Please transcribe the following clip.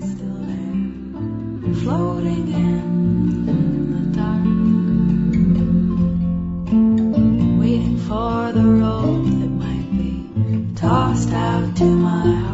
still there, floating in the dark, waiting for the rope that might be tossed out to my heart.